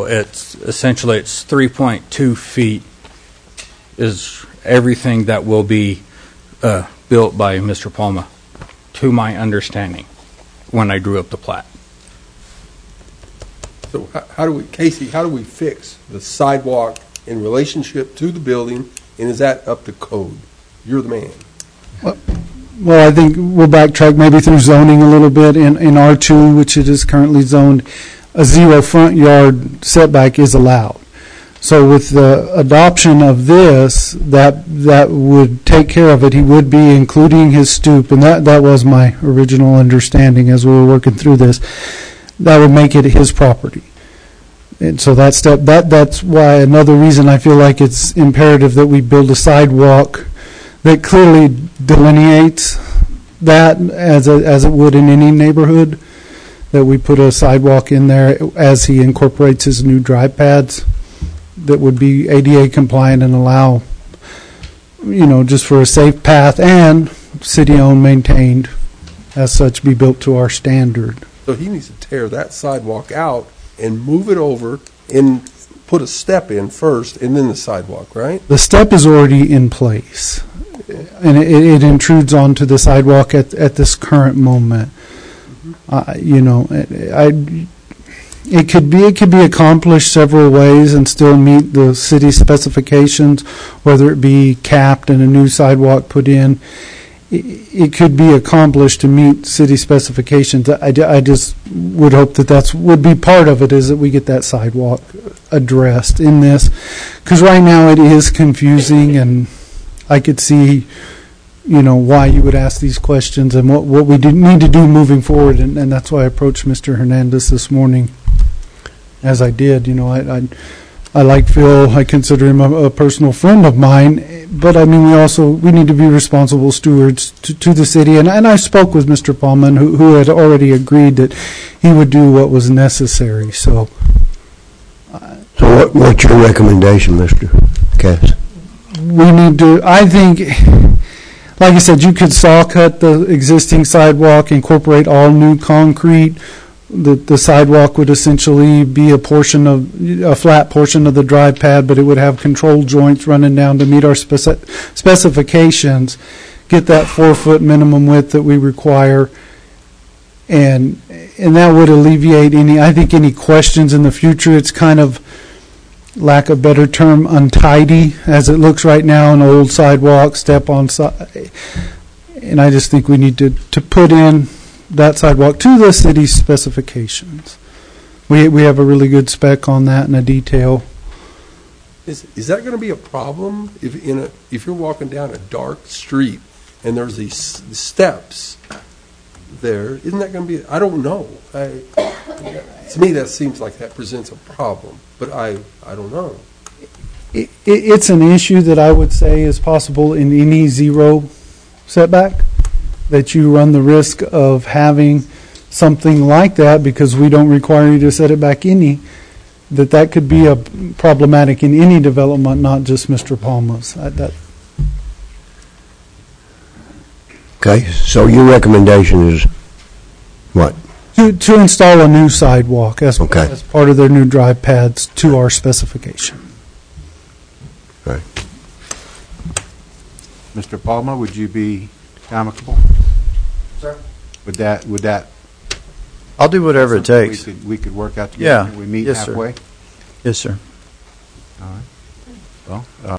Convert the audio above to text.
it's essentially 3.2 feet is everything that will be built by Mr. Palma, to my understanding, when I drew up the plat. So Casey, how do we fix the sidewalk in relationship to the building, and is that up to code? You're the man. Well, I think we'll backtrack maybe through zoning a little bit. In R2, which it is currently zoned, a 0 front yard setback is allowed. So with the adoption of this, that would take care of it. He would be including his stoop, and that was my original understanding as we were working through this. That would make it his property. And so that's why another reason I feel like it's imperative that we build a sidewalk that clearly delineates that as it would in any neighborhood, that we put a sidewalk in there as he incorporates his new drive pads that would be ADA compliant and allow, just for a safe path and city-owned, maintained, as such, be built to our standard. So he needs to tear that sidewalk out and move it over and put a step in first and then the sidewalk, right? The step is already in place, and it intrudes onto the sidewalk at this current moment. It could be accomplished several ways and still meet the city specifications, whether it be capped and a new sidewalk put in. It could be accomplished to meet city specifications. I just would hope that would be part of it, is that we get that sidewalk addressed in this, because right now it is confusing, and I could see why you would ask these questions and what we need to do moving forward, and that's why I approached Mr. Hernandez this morning as I did. I like Phil. I consider him a personal friend of mine, but I mean, we need to be responsible stewards to the city. And I spoke with Mr. Palman, who had already agreed that he would do what was necessary. So what's your recommendation, Mr. Cass? We need to, I think, like I said, you could saw cut the existing sidewalk, incorporate all new concrete. The sidewalk would essentially be a flat portion of the drive pad, but it would have control joints running down to meet our specifications, get that 4-foot minimum width that we require, and that would alleviate any questions in the future. It's kind of, lack of better term, untidy as it looks right now, an old sidewalk, step on side, and I just think we need to put in that sidewalk to the city's specifications. We have a really good spec on that and a detail. Is that going to be a problem if you're walking down a dark street and there's these steps there? Isn't that going to be? I don't know. To me, that seems like that presents a problem, but I don't know. It's an issue that I would say is possible in any 0 setback, that you run the risk of having something like that, because we don't require you to set it back any, that could be a problematic in any development, not just Mr. Palma's. Okay, so your recommendation is what? To install a new sidewalk as part of their new drive pads to our specification. Right. Mr. Palma, would you be amicable? Sir? Would that? I'll do whatever it takes. We could work out together. Yeah. We meet yes, halfway. Sir. Yes, sir. All right. Well.